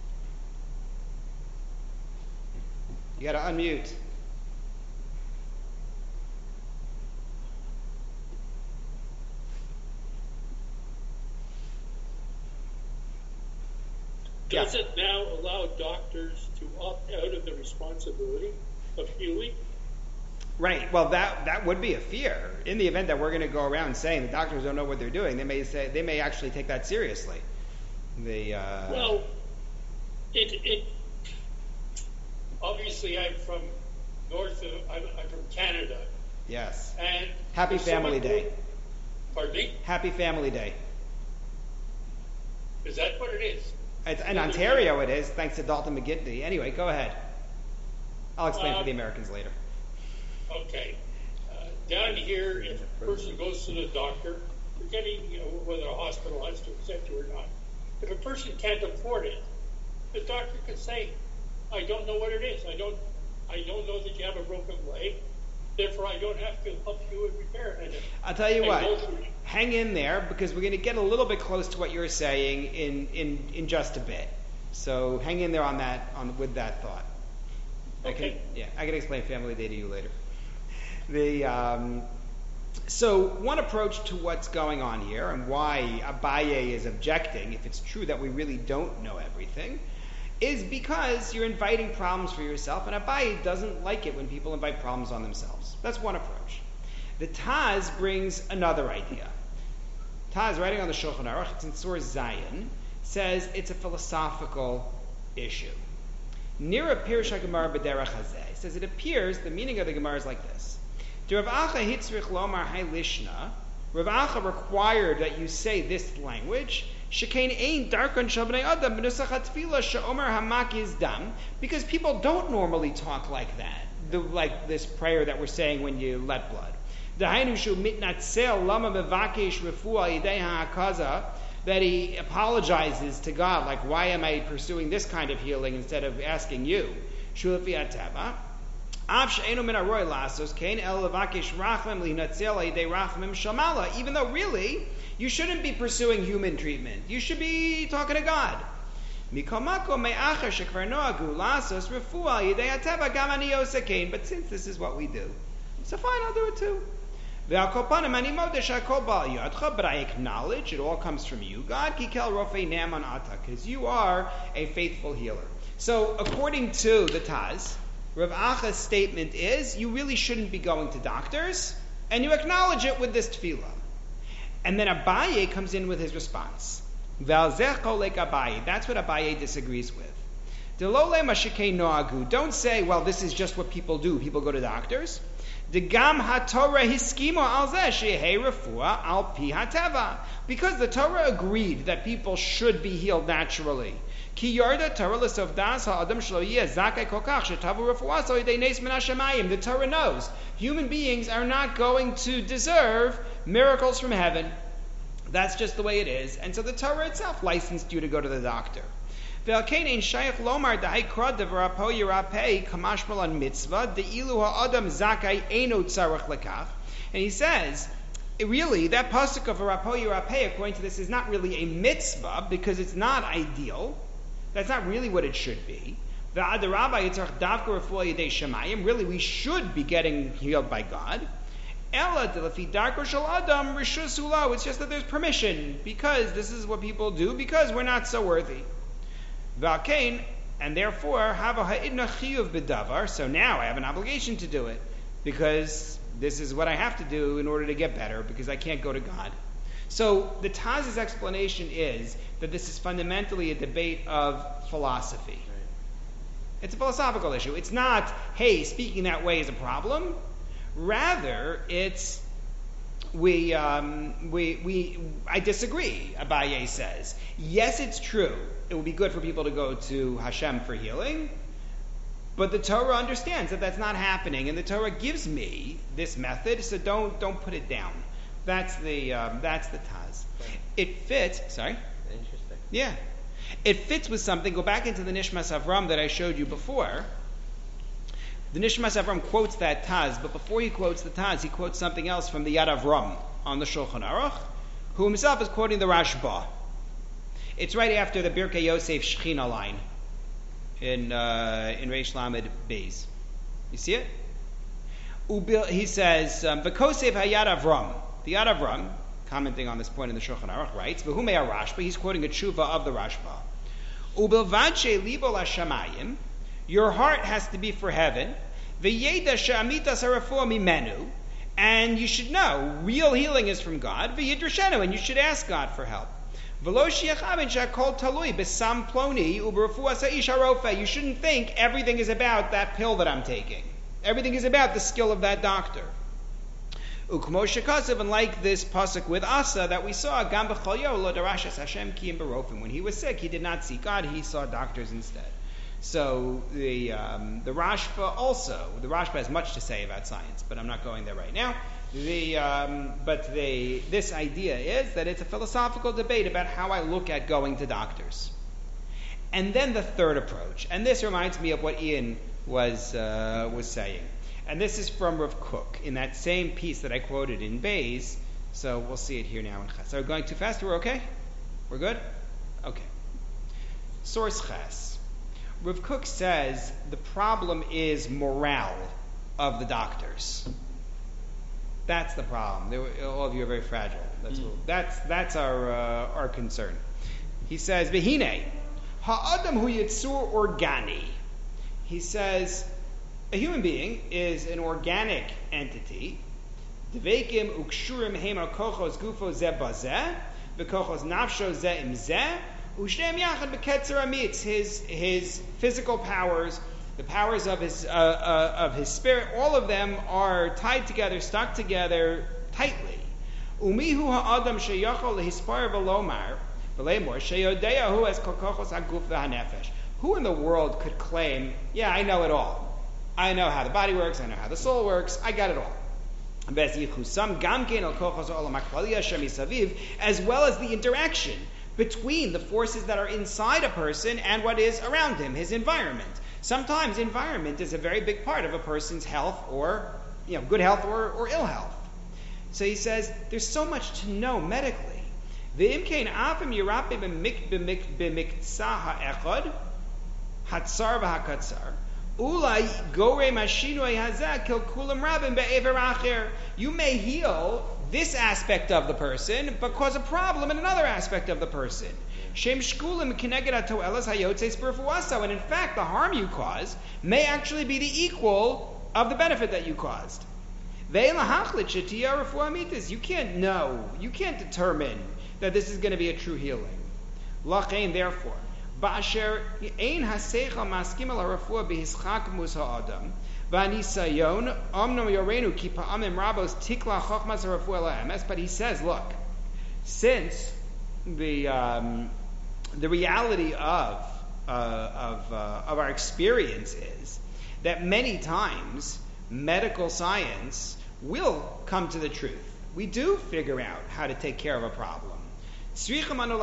You got to unmute. Does it now allow doctors to opt out of the responsibility of healing? Right. Well, that that would be a fear. In the event that we're going to go around saying the doctors don't know what they're doing, they may say they may actually take that seriously. The uh, well, it it obviously I'm from north of I'm, I'm from Canada. Yes. And Happy Family someone Day. Who, pardon me? Happy Family Day. Is that what it is? It's, in Ontario, it is, thanks to Dalton McGinty. Anyway, go ahead. I'll explain um, for the Americans later. Okay. Uh, down here, if a person goes to the doctor forgetting you know, whether a hospital has to accept you or not, if a person can't afford it, the doctor could say, I don't know what it is. I don't I don't know that you have a broken leg. Therefore, I don't have to help you with repair. And I'll tell you I what, go through- hang in there because we're going to get a little bit close to what you're saying in, in, in just a bit. So hang in there on that on with that thought. I can, Okay. yeah, I can explain family day to you later. The um, so one approach to what's going on here and why Abaye is objecting, if it's true that we really don't know everything, is because you're inviting problems for yourself, and Abaye doesn't like it when people invite problems on themselves. That's one approach. The Taz brings another idea. Taz, writing on the Shulchan Aruch, it's in Sur Zion, says it's a philosophical issue. Nira Pirush HaGemara B'derech Hazeh says it appears the meaning of the Gemara is like this: De Rav Acha hitzrich lomar hay lishna. Rav Acha required that you say this language. Shekain ein darkon shel bnei adam b'nusach hatfila she'omer hamakiz dam, because people don't normally talk like that, the, like this prayer that we're saying when you let blood. Dahainu shu mitnatzel lama mevakesh refuah yidei ha'akaza, that he apologizes to God, like, why am I pursuing this kind of healing instead of asking you? Shu lefi hateva. Even though really, you shouldn't be pursuing human treatment. You should be talking to God. But since this is what we do, so fine, I'll do it too. But I acknowledge it all comes from you, God, because you are a faithful healer. So according to the Taz, Rav Acha's statement is, you really shouldn't be going to doctors, and you acknowledge it with this tefillah. And then Abaye comes in with his response. That's what Abaye disagrees with. Don't say, well, this is just what people do. People go to doctors. Because the Torah agreed that people should be healed naturally. The Torah knows human beings are not going to deserve miracles from heaven. That's just the way it is. And so the Torah itself licensed you to go to the doctor. And he says, really, that pasuk of Rapo Yirapeh, according to this, is not really a mitzvah because it's not ideal. That's not really what it should be. Really, we should be getting healed by God. It's just that there's permission because this is what people do because we're not so worthy. And therefore, so now I have an obligation to do it because this is what I have to do in order to get better because I can't go to God. So the Taz's explanation is that this is fundamentally a debate of philosophy. Right. It's a philosophical issue. It's not, hey, speaking that way is a problem. Rather, it's we um, we we I disagree. Abaye says, yes, it's true. It would be good for people to go to Hashem for healing, but the Torah understands that that's not happening, and the Torah gives me this method, so don't don't put it down. That's the um, that's the Taz. It fits. Sorry. Interesting. Yeah, it fits with something. Go back into the Nishmas Avram that I showed you before. The Nishmas Avram quotes that Taz, but before he quotes the Taz, he quotes something else from the Yad Avram on the Shulchan Aruch, who himself is quoting the Rashba. It's right after the Birkei Yosef Shechina line in uh, in Reish Lamed Beis. You see it? Ubil, he says, "V'kosev hayad Avram." The Yad Avram, commenting on this point in the Shulchan Aruch, writes, "V'humei Rashba." He's quoting a tshuva of the Rashba. Ubilvad she'libo l'shamayim. Your heart has to be for heaven. V'yeda she'amitas harafuah mimenu. And you should know, real healing is from God. V'yidrashenu, and you should ask God for help. V'lo shi'achavin she'akol talui b'sam ploni u'b'refuah sa'ish harofe. You shouldn't think everything is about that pill that I'm taking. Everything is about the skill of that doctor. Ukmo shekasav, and like this pasuk with Asa that we saw, gam b'chol yo lo darashas Hashem ki im berofim. When he was sick, he did not seek God; he saw doctors instead. So the um, the Rashba also, the Rashba has much to say about science, but I'm not going there right now. The um, but the this idea is that it's a philosophical debate about how I look at going to doctors. And then the third approach, and this reminds me of what Ian was uh, was saying, and this is from Rav Kook in that same piece that I quoted in Bays. So we'll see it here now in Ches. So we're going too fast. We're okay. We're good. Okay. Source Ches. Rav Kook says the problem is morale of the doctors. That's the problem. They were, all of you are very fragile. That's mm. that's that's our uh, our concern. He says, "V'hine ha'adam hu yitzur organi." He says a human being is an organic entity. Devekim ukshurim hema kochos gufo ze bazeh, v'kochos nafsho ze im zeh. His his physical powers, the powers of his uh, uh, of his spirit, all of them are tied together, stuck together tightly. Umihu ha'adam sheyachol lehispar v'lomar v'lemor sheyodeyahu es kokochos haguf v'hanefesh. Who in the world could claim, yeah, I know it all. I know how the body works. I know how the soul works. I got it all. As well as the interaction between the forces that are inside a person and what is around him, his environment. Sometimes environment is a very big part of a person's health, or you know, good health or, or ill health. So he says there's so much to know medically. V'imkein afim yirape b'miktzah ha'echad hatzar v'hakatzar ulai gorei mashinoi hazeh kil kulam rabim be'ever acher. You may heal this aspect of the person, but cause a problem in another aspect of the person. And in fact, the harm you cause may actually be the equal of the benefit that you caused. You can't know, you can't determine that this is going to be a true healing. Therefore, but he says, look, since the um, the reality of uh, of uh, of our experience is that many times medical science will come to the truth. We do figure out how to take care of a problem. He says the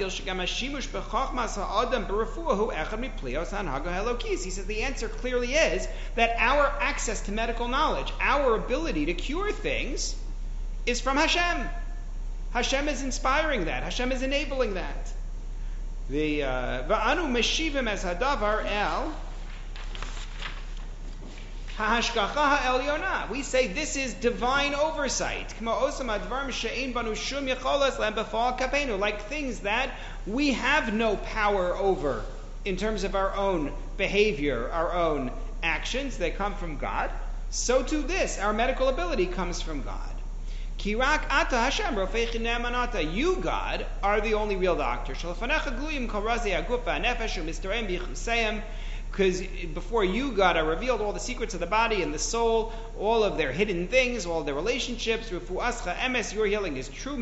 answer clearly is that our access to medical knowledge, our ability to cure things, is from Hashem. Hashem is inspiring that. Hashem is enabling that. The va'anu meshivim es hadavar el ha'hashgacha ha'elyona. We say this is divine oversight. Like things that we have no power over in terms of our own behavior, our own actions. They come from God. So too this, our medical ability comes from God. Kirak ata Hashem rofeichin ne'emanata. You, God, are the only real doctor. Because before you, God, are revealed all the secrets of the body and the soul, all of their hidden things, all of their relationships. Rufuascha emes, your healing is true.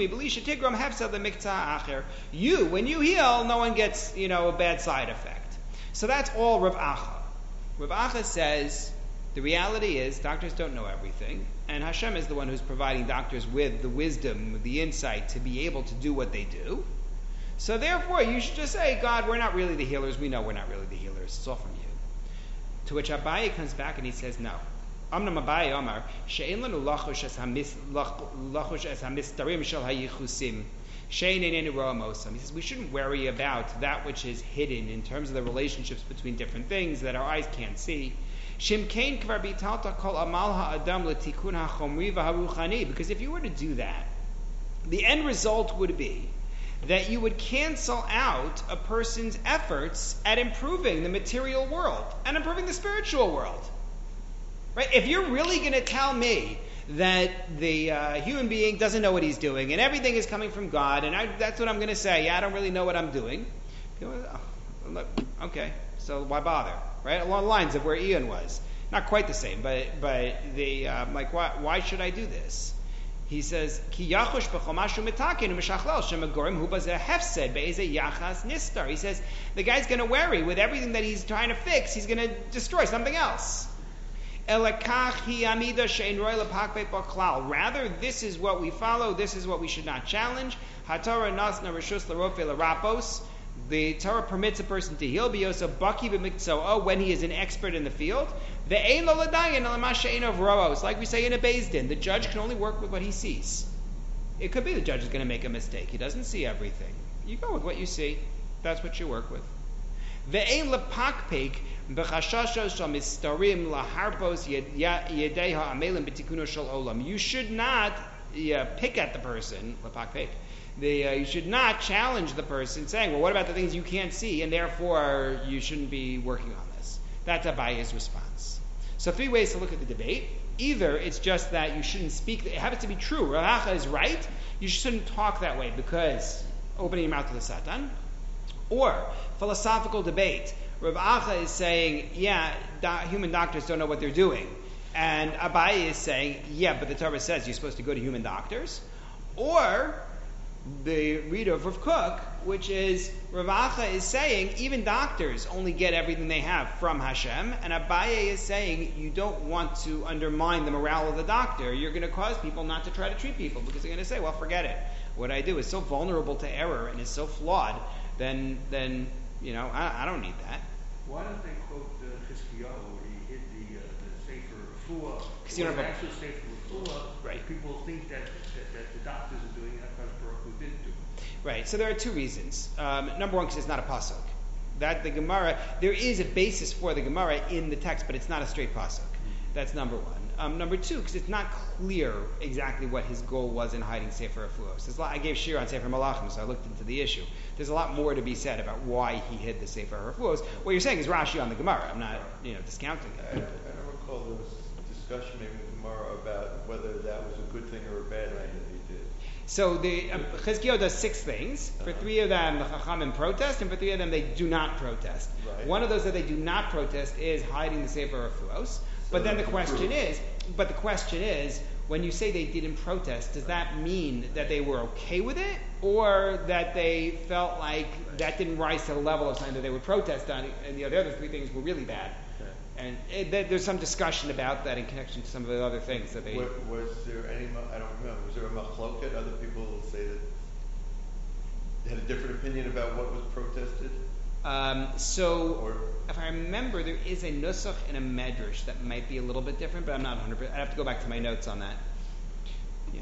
You, when you heal, no one gets, you know, a bad side effect. So that's all Rav Acha. Rav Acha says the reality is doctors don't know everything, and Hashem is the one who's providing doctors with the wisdom, with the insight to be able to do what they do. So therefore, you should just say, God, we're not really the healers. We know we're not really the healers. It's all from you. To which Abaye comes back and he says, no. Amnam Abaye Omar, she'en lanu lachush es hamistarim shel hayichusim, she'en einenu roa mosam. He says, we shouldn't worry about that which is hidden in terms of the relationships between different things that our eyes can't see. Shimkein kvar bitalta kol amal ha'adam l'tikun ha'chomri v'haruchani. Because if you were to do that, the end result would be that you would cancel out a person's efforts at improving the material world and improving the spiritual world. Right? If you're really going to tell me that the uh, human being doesn't know what he's doing and everything is coming from God, and I, that's what I'm going to say, yeah, I don't really know what I'm doing. Okay, so why bother? Right? Along the lines of where Ian was. Not quite the same, but but the uh, like, why, why should I do this? He says, Ki yachush b'chomashu mitakin u'meshachlel shemagorim hu bazeh hefsed be'ezeh yachas nistar. He says, the guy's going to worry with everything that he's trying to fix, he's going to destroy something else. Elakach hi amida she'en roi lepakvet b'klal. Rather, this is what we follow, this is what we should not challenge. HaTorah nasna reshus l'rofe l'rapos. The Torah permits a person to heal biyosa baki b'mikzo'o when he is an expert in the field. Ve'ein lo l'dayin l'ma she'en of roos. Like we say in a Beis Din, the judge can only work with what he sees. It could be the judge is going to make a mistake. He doesn't see everything. You go with what you see. That's what you work with. Ve'ein lepakpek b'chashashos shal mistarim laharpos yedei ha'amelim b'tikuno shel olam. You should not yeah, pick at the person, lepakpek. The, uh, you should not challenge the person saying, well, what about the things you can't see, and therefore you shouldn't be working on this. That's Abaye's response. So three ways to look at the debate. Either it's just that you shouldn't speak, it happens to be true, Rav Acha is right, you shouldn't talk that way because opening your mouth to the Satan. Or, philosophical debate. Rav Acha is saying, yeah, do- human doctors don't know what they're doing. And Abaye is saying, yeah, but the Torah says you're supposed to go to human doctors. Or, the reader of Rav Kook, which is Rav Acha is saying even doctors only get everything they have from Hashem, and Abaye is saying you don't want to undermine the morale of the doctor. You're going to cause people not to try to treat people because they're going to say, well, forget it. What I do is so vulnerable to error and is so flawed, then, then you know, I, I don't need that. Why don't they quote uh, Chizkiyahu where he hid the, uh, the Sefer Refuah? Because you don't have a- actual Sefer Refuah. Right. People think that, that, that the doctors are doing that because Baruch Hu didn't do it. Right, so there are two reasons. Um, number one, because it's not a pasuk. That the Gemara, there is a basis for the Gemara in the text, but it's not a straight pasuk. That's number one. Um, number two, because it's not clear exactly what his goal was in hiding Sefer Refuos. There's a lot, I gave Shir on Sefer Malachim, so I looked into the issue. There's a lot more to be said about why he hid the Sefer Refuos. What you're saying is Rashi on the Gemara. I'm not, you know, discounting I, I it. don't recall there was discussion maybe with Gemara about whether that was a good thing or a bad thing that he did. So the um, Chizkiyahu does six things. For three of them, the Chachamim protest, and for three of them, they do not protest. Right. One of those that they do not protest is hiding the Sefer Refuos. But then the question is, but the question is, when you say they didn't protest, does that mean that they were okay with it, or that they felt like that didn't rise to the level of something that they would protest on, and the other three things were really bad? And it, there- there's some discussion about that in connection to some of the other things that they. Was, was there any, ma- I don't remember, was there a machloket? Other people say that they had a different opinion about what was protested? Um, so, Or- if I remember, there is a nusach and a medrash that might be a little bit different, but I'm not one hundred percent. I have to go back to my notes on that. Yeah.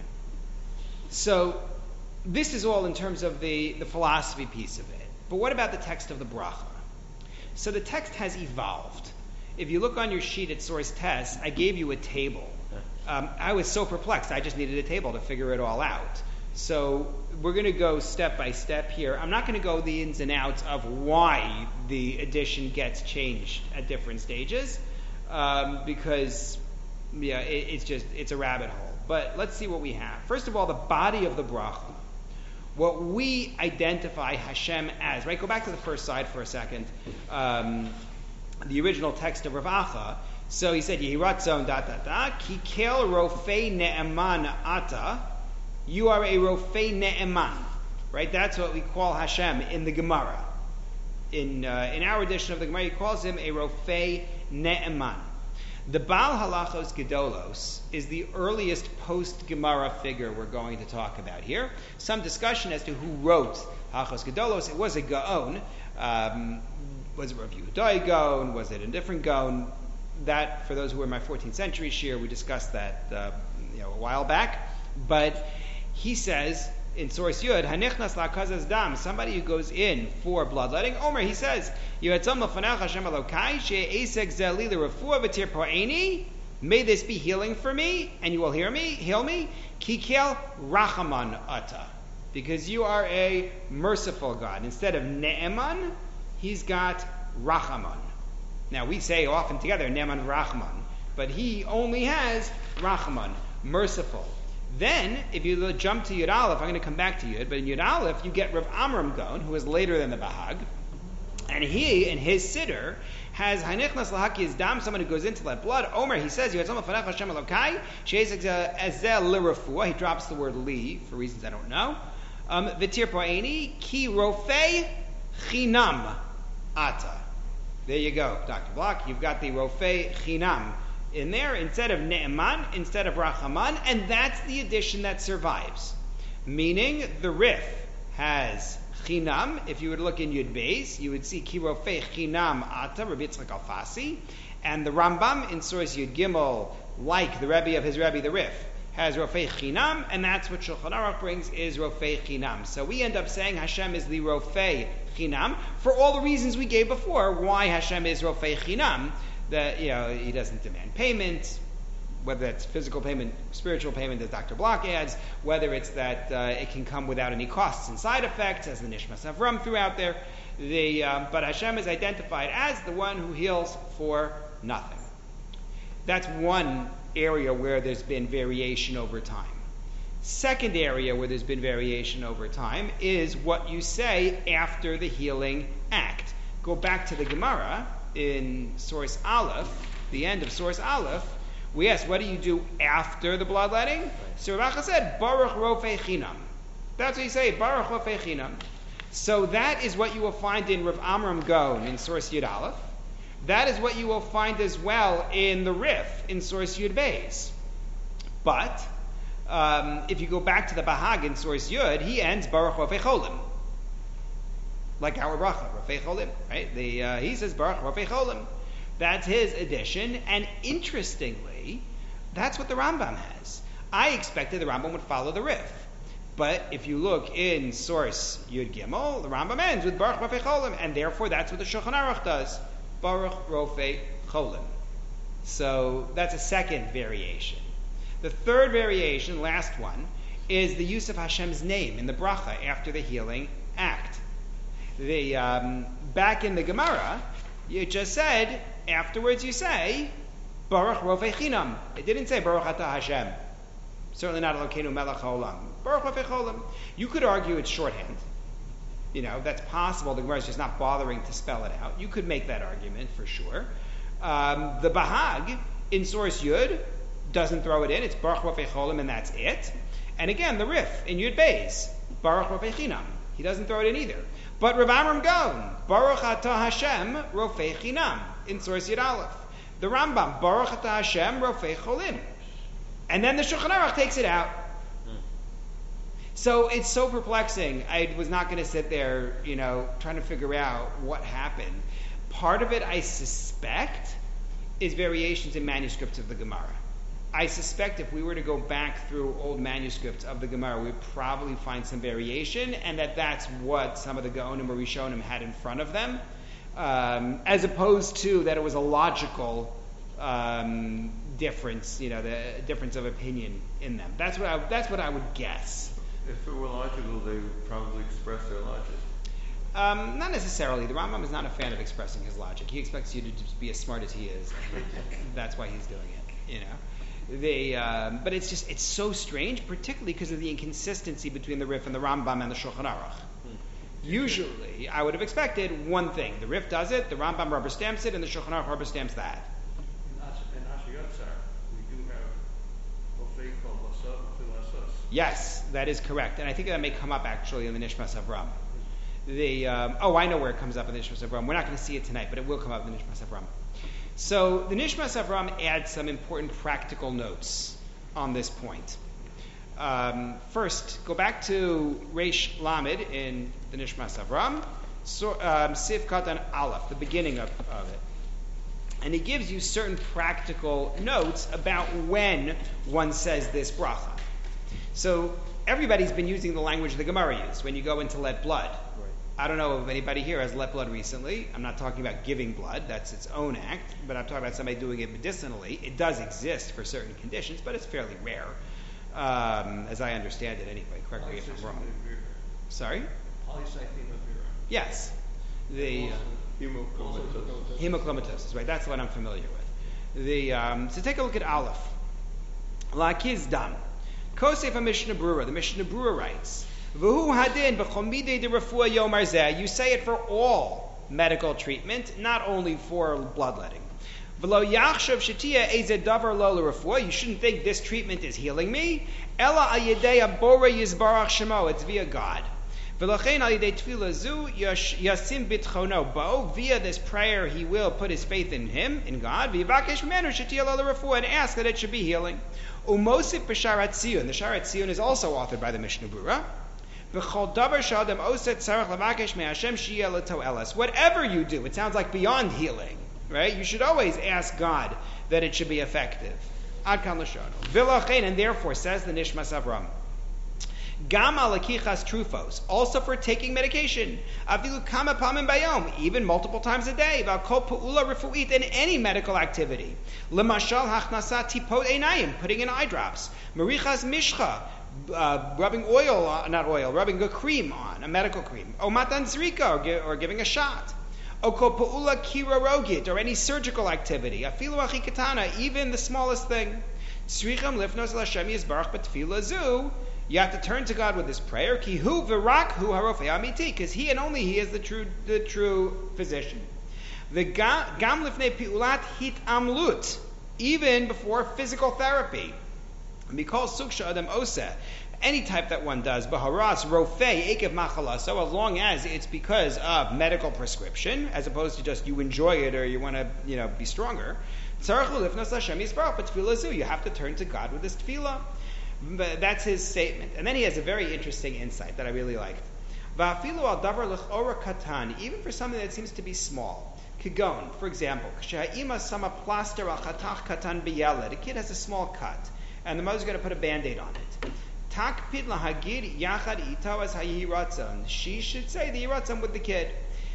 So, this is all in terms of the, the philosophy piece of it. But what about the text of the bracha? So the text has evolved. If you look on your sheet at Source Test, I gave you a table. Um, I was so perplexed, I just needed a table to figure it all out. So we're going to go step by step here. I'm not going to go the ins and outs of why the edition gets changed at different stages, um, because yeah, it, it's just it's a rabbit hole. But let's see what we have. First of all, the body of the bracha. What we identify Hashem as, right? Go back to the first slide for a second. Um, the original text of Rav Acha. So he said, Yehiratzon da da da, Kikel Rofei Ne'eman Ata. You are a Rofei Ne'eman. Right? That's what we call Hashem in the Gemara. In uh, in our edition of the Gemara, he calls him a Rofei Ne'eman. The Baal Halachos Gedolos is the earliest post-Gemara figure we're going to talk about here. Some discussion as to who wrote Halachos Gedolos. It was a Gaon. Um, was it Rav Yehuda Gaon? Was it a different Gaon? That, for those who were in my fourteenth century shir, we discussed that uh, you know, a while back. But he says in source Yud, Hanichnas la'kazas dam, somebody who goes in for bloodletting. Omer, he says, Yivatzom l'fanach Hashem Elokai she'esek zeli l'refuah v'tir po'eni. May this be healing for me, and you will hear me, heal me. Kikel rachaman ata, because you are a merciful God. Instead of ne'eman, he's got rachaman. Now we say often together ne'eman rachman, but he only has rachaman, merciful. Then, if you jump to Yud Aleph, I'm going to come back to Yud, but in Yud Aleph, you get Rav Amram Gaon, who was later than the Bahag, and he, in his Siddur, has Hanichnas Lahaki's Dam, someone who goes in to let blood. Omer, he says, he drops the word li for reasons I don't know. Um, V'tir po'eni ki rofei chinam ata. There you go, Doctor Block. You've got the rofei chinam in there instead of ne'eman, instead of rachaman, and that's the addition that survives. Meaning the Rif has chinam. If you were to look in Yud Beis, you would see ki rofei chinam ata, Rabbi Yitzchak Alfasi, and the Rambam in source Yud Gimel, like the Rebbe of his Rebbe, the Rif, has rofei chinam, and that's what Shulchan Aruch brings is rofei chinam. So we end up saying Hashem is the rofei chinam for all the reasons we gave before. Why Hashem is rofei chinam? That, you know, he doesn't demand payment, whether that's physical payment, spiritual payment, as Doctor Block adds, whether it's that uh, it can come without any costs and side effects, as the Nishmas Avram threw out there. The um, but Hashem is identified as the one who heals for nothing. That's one area where there's been variation over time. Second area where there's been variation over time is what you say after the healing act. Go back to the Gemara in source Aleph, the end of source Aleph. We ask, what do you do after the bloodletting? So Rav Acha said, Baruch Rofei Chinam. That's what you say, Baruch Rofei Chinam. So that is what you will find in Rav Amram Gon in source Yud Aleph. That is what you will find as well in the Rif, in source Yud Beis. But, um, if you go back to the Bahag in source Yud, he ends Baruch Rofei Cholim. Like our bracha, Rofei Cholim, right? The, uh, he says Baruch Rofei Cholim. That's his addition, and interestingly, that's what the Rambam has. I expected the Rambam would follow the Rif. But if you look in source Yud Gimel, the Rambam ends with Baruch Rofei Cholim, and therefore that's what the Shulchan Aruch does. Baruch Rofei Cholim. So that's a second variation. The third variation, last one, is the use of Hashem's name in the bracha after the healing act. The um, back in the Gemara, you just said, afterwards you say, Baruch Rofei Chinam. It didn't say Baruch Atah Hashem. Certainly not Elokeinu Melech HaOlam. Baruch Rofei Cholim. You could argue it's shorthand. You know, that's possible. The Gemara is just not bothering to spell it out. You could make that argument for sure. Um, the Bahag in source Yud doesn't throw it in. It's Baruch Rofei Cholim, and that's it. And again, the Rif in Yud Beis, Baruch Rofei Chinam. He doesn't throw it in either. But Rav Amram Gon, Baruch Atah Hashem Rofei Chinam in source Yud Aleph. The Rambam, Baruch Atah Hashem Rofei Cholim. And then the Shulchan Aruch takes it out. So it's so perplexing. I was not going to sit there, you know, trying to figure out what happened. Part of it, I suspect, is variations in manuscripts of the Gemara. I suspect if we were to go back through old manuscripts of the Gemara, we'd probably find some variation, and that that's what some of the Gaonim or Rishonim had in front of them, um, as opposed to that it was a logical um, difference, you know, the difference of opinion in them. That's what I, that's what I would guess. If it were logical, they would probably express their logic. Um, not necessarily. The Rambam is not a fan of expressing his logic. He expects you to just be as smart as he is. That's why he's doing it, you know. They, um, but it's just, it's so strange, particularly because of the inconsistency between the Rif and the Rambam and the Shulchan Aruch. Hmm. Usually, I would have expected one thing. The Rif does it, the Rambam rubber stamps it, and the Shulchan Aruch rubber stamps that. In Asher Yotzar, we do have Rofei Kol Basar, Rofei Lasos. Yes, that is correct. And I think that may come up actually in the Nishmas Avram. The, um, oh, I know where it comes up in the Nishmas Avram. We're not going to see it tonight, but it will come up in the Nishmas Avram. So the Nishmas Avram adds some important practical notes on this point. Um, first, go back to Reish Lamed in the Nishmas Avram, so, um, Sif Katan Aleph, the beginning of, of it. And he gives you certain practical notes about when one says this bracha. So everybody's been using the language the Gemara used when you go in to let blood. Right. I don't know if anybody here has let blood recently. I'm not talking about giving blood. That's its own act. But I'm talking about somebody doing it medicinally. It does exist for certain conditions, but it's fairly rare, um, as I understand it anyway. Correct me if I'm wrong. Sorry? Polycythemia. Yes. The uh, hemochromatosis. Hemochromatosis, right. That's what I'm familiar with. The um, so take a look at Aleph. Lakiz dam. Kosef a Mishnah Brura. The Mishnah Brura writes, V'hu hadin b'chomidei de refuah yomar zeh. You say it for all medical treatment, not only for bloodletting. V'lo yachshav shetia eze davar lo l'refuah. You shouldn't think this treatment is healing me. Ella al yedei abore yizbarach shemo. It's via God. V'lochein al yedei tefillah zu yasim bitchono bo. Via this prayer, he will put his faith in him, in God. V'yivakesh menu shetia lo l'refuah, and ask that it should be healing. Umosif b'sharat Tziyun. The Sharat Tziyun is also authored by the Mishnah Berurah. V'chol davar shadam oset tzarech lavakesh me'Hashem sheyeh l'to'elas. Whatever you do, it sounds like beyond healing. Right? You should always ask God that it should be effective. Ad kan l'shono. V'lochein, and therefore, says the Nishmas Avram, Gam alakichas trufos, also for taking medication. Afilu kama pamim bayom, even multiple times a day. V'kol pu'ula refu'it, in any medical activity. L'mashal hachnasa tipot einayim, putting in eye drops. Marichas mishcha, uh, rubbing oil, on, not oil, rubbing a cream on, a medical cream. O matan zrika, or, gi- or giving a shot. Oko pu'ula kirarogit, or any surgical activity. Afilu achikatana, even the smallest thing. Tzricham lifnos l'Hashem yizbarach b'tefillah zu. You have to turn to God with this prayer. Ki hu v'rak hu harofei amiti, because He and only He is the true, the true physician. The gam lifnei pi'ulat hit amlut, even before physical therapy. Mikol suksha adam oseh. Any type that one does, baharas, rofei, ekev machala, so as long as it's because of medical prescription, as opposed to just you enjoy it or you want to, you know, be stronger. You have to turn to God with this tefillah. That's his statement. And then he has a very interesting insight that I really liked. Even for something that seems to be small. Kigon, for example, a kid has a small cut, and the mother's going to put a Band-Aid on it. She should say the yiratzon with the kid.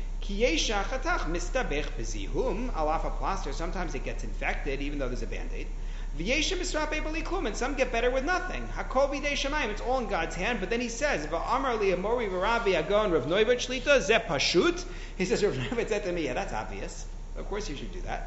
Alafa plaster, sometimes it gets infected even though there's a Band-Aid. And some get better with nothing. It's all in God's hand. But then he says, he says, Rav Noivitz said to me, yeah, that's obvious. Of course you should do that.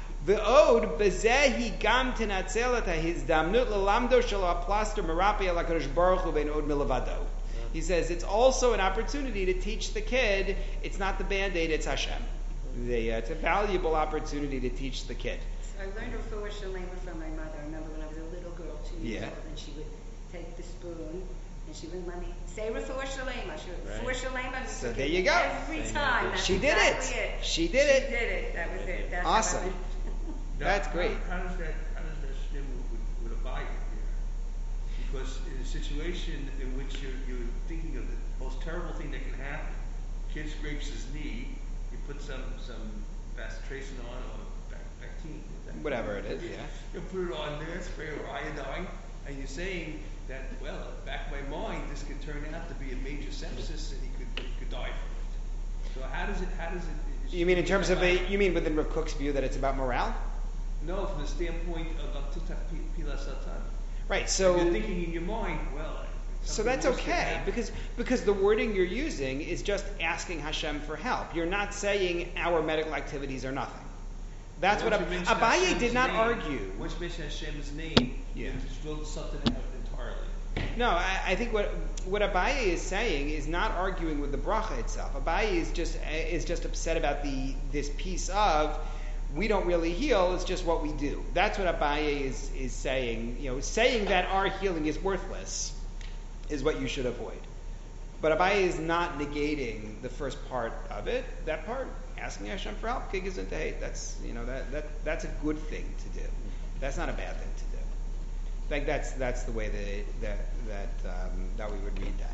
V'od bezehi gam tenatzel et hahizdamnut lelamdo shelo plaster merapi ala kadosh baruch hu ve'in od milavado. He says it's also an opportunity to teach the kid. It's not the Band-Aid, it's Hashem. The, uh, it's a valuable opportunity to teach the kid. So I learned Refuah Shalema from my mother. I remember when I was a little girl, two years Yeah. old, and she would take the spoon and she would let me say Refuah Shalema. She would Right. Refuah Shalema. So took there it you go. Every Same time. idea. That's She did exactly it. it. She did it. She did it. That was it. That's Awesome. how I learned. Now, That's great. How, how does that how does that stem with, with a buy here? Because in a situation in which you're, you're thinking of the most terrible thing that can happen, kid scrapes his knee, you put some some bacitracin on or bac- Bactine, Whatever it is, yeah. You put it on there, spray it with iodine, and you're saying that, well, back of my mind, this could turn out to be a major sepsis, and he could he could die from it. So how does it? How does it? it You mean in terms of a? a, you mean within Rav Kook's view that it's about morale? No, from the standpoint of of tutat pila satan. Right, so you're thinking in your mind, well. So something that's worse could okay, happen. because because the wording you're using is just asking Hashem for help. You're not saying our medical activities are nothing. That's Once what you Ab- mention Abaye Hashem's did not name, argue. Once you mention Hashem's name, Yeah. you just wrote something out entirely. No, I, I think what what Abaye is saying is not arguing with the bracha itself. Abaye is just is just upset about the this piece of we don't really heal. It's just what we do. That's what Abaye is is saying. You know, saying that our healing is worthless is what you should avoid. But Abaye is not negating the first part of it. That part, asking Hashem for help, kig isn't hate. That's you know that that that's a good thing to do. That's not a bad thing to do. I think that's that's the way that that that um, that we would read that.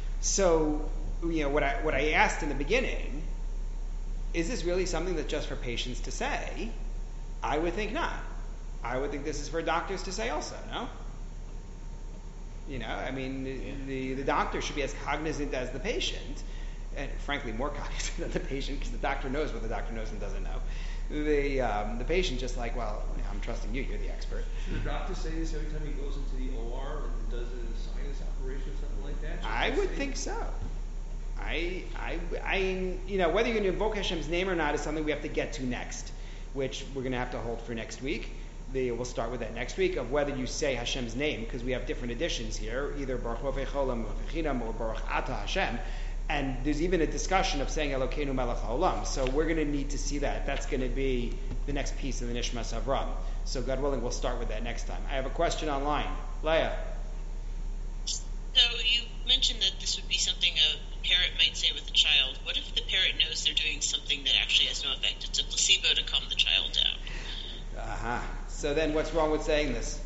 So you know what I what I asked in the beginning, is this really something that's just for patients to say? I would think not. I would think this is for doctors to say also. No. You know, I mean, Yeah. the the doctor should be as cognizant as the patient, and frankly more cognizant than the patient, because the doctor knows what the doctor knows and doesn't know. The um, the patient just like, well, I'm trusting you. You're the expert. Should the doctor say this every time he goes into the O R and does a sinus operation or something like that? Should I they would say- think so. I, I, I, you know, whether you're going to invoke Hashem's name or not is something we have to get to next, which we're going to have to hold for next week. The, we'll start with that next week of whether you say Hashem's name, because we have different editions here, either Baruch Rofei Cholam or V'chinam or Baruch Ata Hashem. And there's even a discussion of saying Elokeinu Melech HaOlam. So we're going to need to see that. That's going to be the next piece of the Nishmas Avram. So God willing, we'll start with that next time. I have a question online. Leah. So you mentioned that this would be something a parent might say with a child. What if the parent knows they're doing something that actually has no effect? It's a placebo to calm the child down. Uh-huh. So then what's wrong with saying this?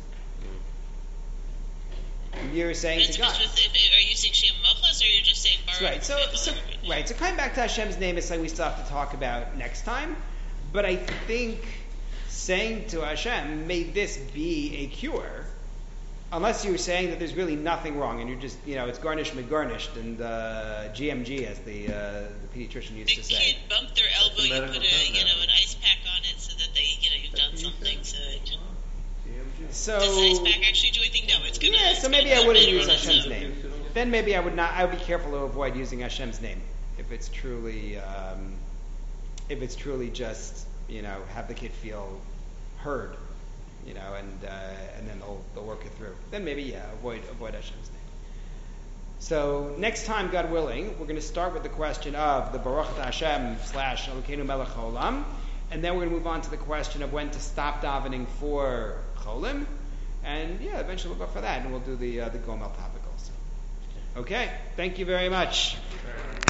You're saying to God. With, if, are you saying Shem Machlas, or you're just saying Baruch? Right. So, so right. So coming back to Hashem's name is something we still have to talk about next time. But I think saying to Hashem, may this be a cure, unless you're saying that there's really nothing wrong and you're just, you know, it's garnished McGarnished and uh, G M G, as the, uh, the pediatrician used the to say. The kid bumped their elbow, you put a, you know, an ice pack on it so that they, you know, you've done something so that... So, does the ice pack actually do anything? No, it's gonna. Yeah, so maybe I wouldn't use Hashem's name. Then maybe I would not. I would be careful to avoid using Hashem's name if it's truly, um, if it's truly just, you know, have the kid feel heard, you know, and uh, and then they'll they'll work it through. Then maybe yeah, avoid avoid Hashem's name. So next time, God willing, we're going to start with the question of the Baruch Hashem slash Elokeinu Melech HaOlam, and then we're going to move on to the question of when to stop davening for Cholim, and yeah, eventually we'll go for that, and we'll do the uh, the Gomel topic also. Okay, thank you very much.